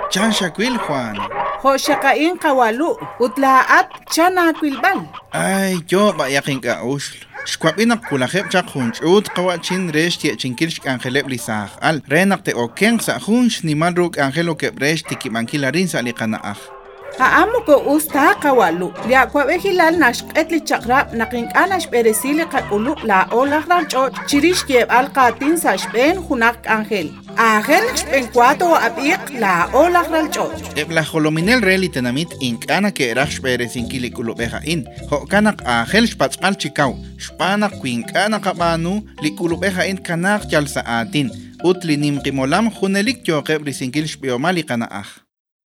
Chan shakwil Juan. Hoshakain kawalu, utlaat chana kwilbal. Ay, yo bayakin ka usl. Shkwapinak kulajep chak hunch ut kawachin resh tie chinkilsh angelep lisaj al. Renak te okeng sa hunch ni madruk angelo ke resh tikimankilarin sa likanaah. Amo ko usta kawalu. Lia kwa vehilal nash etli chakrap naking anash peresili kakulu la olah rancho chirish kieb al katin sa shpen hunak angel. Angel shpen kwato abik la olah rancho. La holominel reli tenamit inkana ke rash peresinkili kulubeja in. Hokanak angel shpatzal chikaw. Shpanak kwinkana kabanu likulubeja in kanak yal sa atin. Utlinim kimolam hunelik yoke brisinkil shpiomali kanaah.